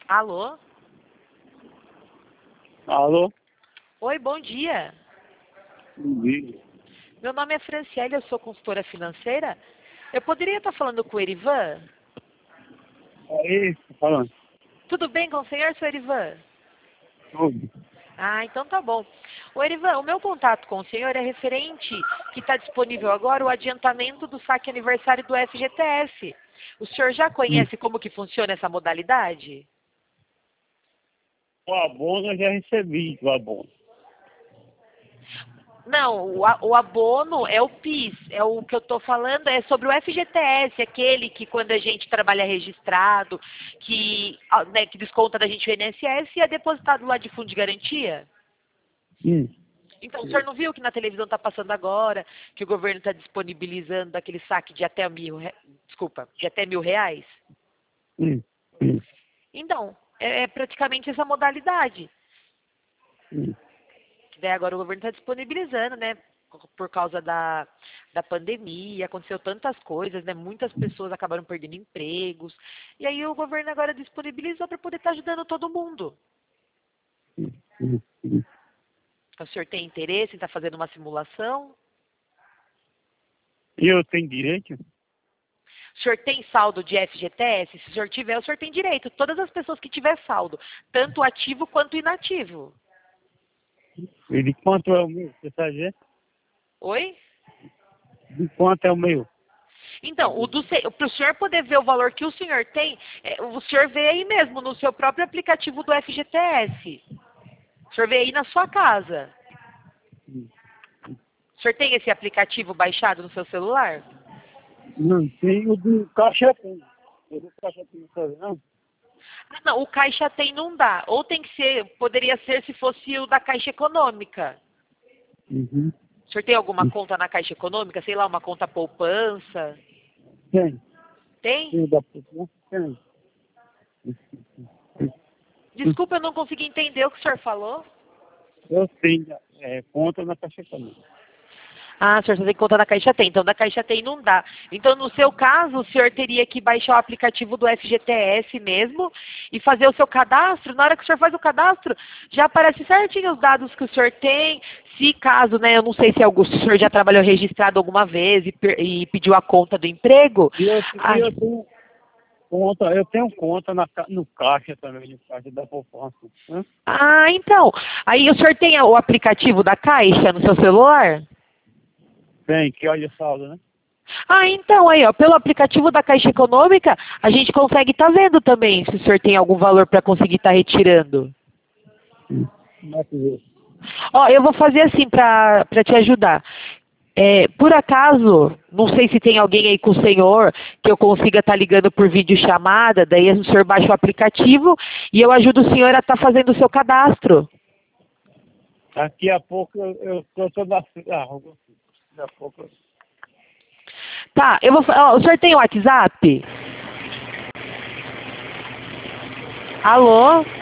Alô? Alô? Oi, bom dia. Bom dia. Meu nome é Franciele, eu sou consultora financeira. Eu poderia estar falando com o Erivan? Aí, tô falando. Tudo bem com o senhor, seu Erivan? Tudo. Ah, então tá bom. O Erivan, o meu contato com o senhor é referente que está disponível agora o adiantamento do saque aniversário do FGTS. O senhor já conhece como que funciona essa modalidade? O abono eu já recebi, o abono. Não, o abono é o PIS, é o que eu estou falando, é sobre o FGTS, aquele que quando a gente trabalha registrado, né, que desconta da gente o INSS e é depositado lá de fundo de garantia. Então, o senhor não viu que na televisão está passando agora, que o governo está disponibilizando aquele saque de até de até R$ 1.000? Hum, hum, Então, é praticamente essa modalidade. hum. Que daí agora o governo está disponibilizando, né? Por causa da pandemia, aconteceu tantas coisas, né? Muitas pessoas acabaram perdendo empregos. E aí o governo agora disponibilizou para poder estar ajudando todo mundo. hum. O senhor tem interesse em estar fazendo uma simulação? E eu tenho direito? O senhor tem saldo de FGTS? Se o senhor tiver, o senhor tem direito. Todas as pessoas que tiver saldo, tanto ativo quanto inativo. E de quanto é o meu? Você sabe dizer? Oi? De quanto é o meu? Então, para o senhor poder ver o valor que o senhor tem, o senhor vê aí mesmo, no seu próprio aplicativo do FGTS. O senhor vê aí na sua casa. O senhor tem esse aplicativo baixado no seu celular? Não, tem o do Caixa Tem. O do Caixa Tem, não sabe não? Ah, não, o Caixa Tem não dá. Ou tem que ser, poderia ser se fosse o da Caixa Econômica. Uhum. O senhor tem alguma conta na Caixa Econômica? Sei lá, uma conta poupança? Tem. Tem? Tem o da poupança? Tem. Desculpa, eu não consegui entender o que o senhor falou. Eu tenho conta na Caixa Econômica. Ah, o senhor só tem conta da Caixa Tem. Então, da Caixa Tem não dá. Então, no seu caso, o senhor teria que baixar o aplicativo do FGTS mesmo e fazer o seu cadastro. Na hora que o senhor faz o cadastro, já aparece certinho os dados que o senhor tem. Se caso, né, eu não sei se o senhor já trabalhou registrado alguma vez e pediu a conta do emprego. Eu tenho conta no Caixa também, no Caixa da poupança. Né? Então. Aí o senhor tem o aplicativo da Caixa no seu celular? Tem, que olha o saldo, né? Então, aí, ó, pelo aplicativo da Caixa Econômica, a gente consegue estar vendo também se o senhor tem algum valor para conseguir estar retirando. Ó, eu vou fazer assim para te ajudar. Por acaso, não sei se tem alguém aí com o senhor que eu consiga estar ligando por videochamada, daí o senhor baixa o aplicativo e eu ajudo o senhor a estar fazendo o seu cadastro. Daqui a pouco eu tô na rua. Daqui a pouco. Tá, ó, o senhor tem o WhatsApp? Alô?